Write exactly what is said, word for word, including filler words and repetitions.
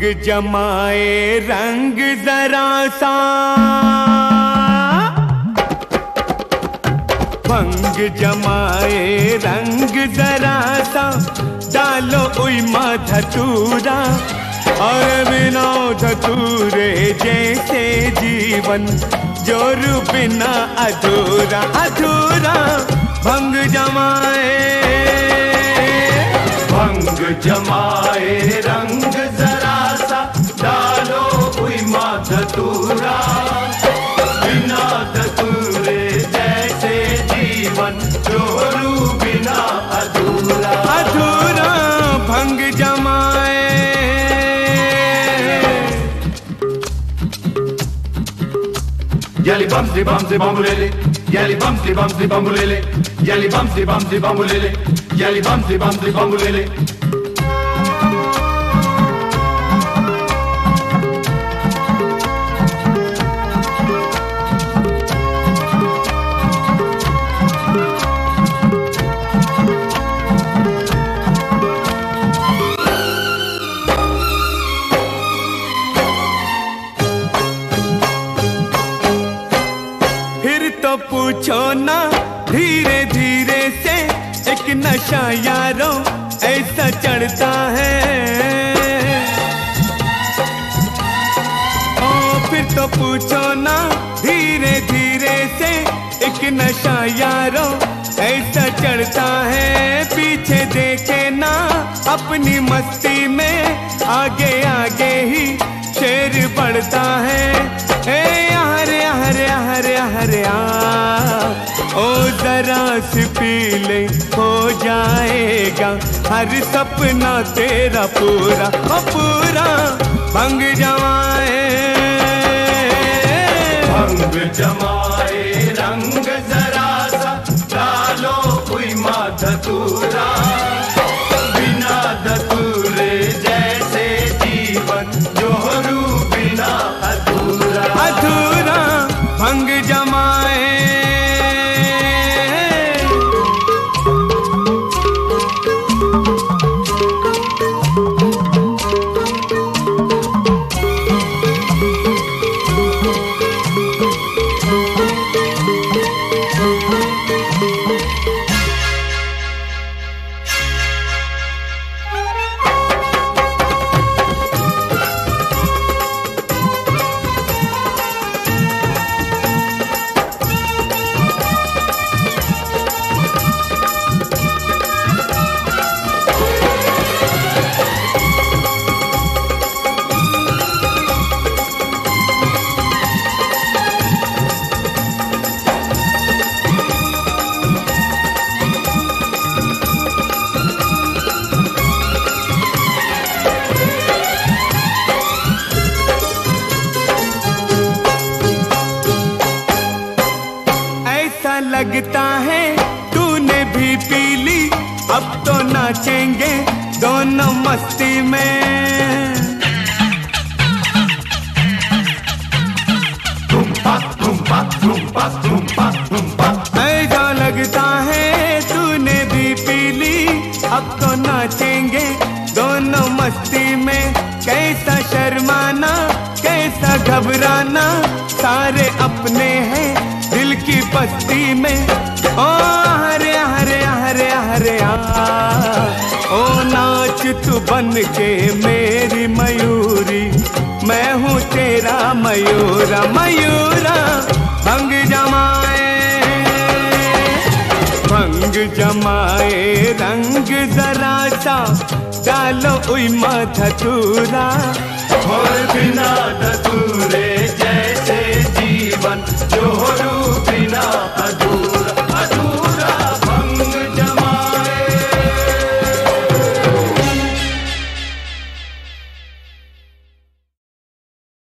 जमाए रंग जरा सा, भंग जमाए रंग जरा सा, डालो उइमा धतूरा, और बिना धतूरे जैसे जीवन जोरू बिना अधूरा अधूरा। भंग जमाए भंग जमाए रंग जरा सा, डालो उइमा धतूरा, बिना धतूरे जैसे जीवन जोरू बिना अधूरा अधूरा। भंग जमाए Yali bumsy bumsy bambulele, yali bumsy bumsy bambulele, yali bumsy bumsy bambulele, yali bumsy bumsy bambulele. तो पूछो ना धीरे धीरे से, एक नशा यारों ऐसा चढ़ता है। ओ फिर तो पूछो ना धीरे धीरे से, एक नशा यारों ऐसा चढ़ता है। पीछे देखे ना अपनी मस्ती में, आगे आगे ही शेर बढ़ता है। ए हरे हरे हरे हरे आ, ओ जरा सी पी ले, हो जाएगा हर सपना तेरा पूरा ओ पूरा। भंग जमाए भंग जमाए रंग जरा सा, डालो उइमा धतूरा, बिना धतूरे जैसे जीवन जोरू बिना अधूरा अधूरा। भंग जमाए लगता है तूने भी पी ली, अब तो नाचेंगे दोनों मस्ती में। ऐसा लगता है तूने भी पी ली, अब तो नाचेंगे दोनों मस्ती में। कैसा शर्माना कैसा घबराना, सारे अपने हैं दिल की बस्ती में। ओ हरे हरे हरे हरे आ, ओ नाच तू बन के मेरी मयूरी, मैं हूँ तेरा मयूरा मयूरा। भंग जमाए भंग जमाए रंग जरा सा, डालो उइमा धतूरा, हो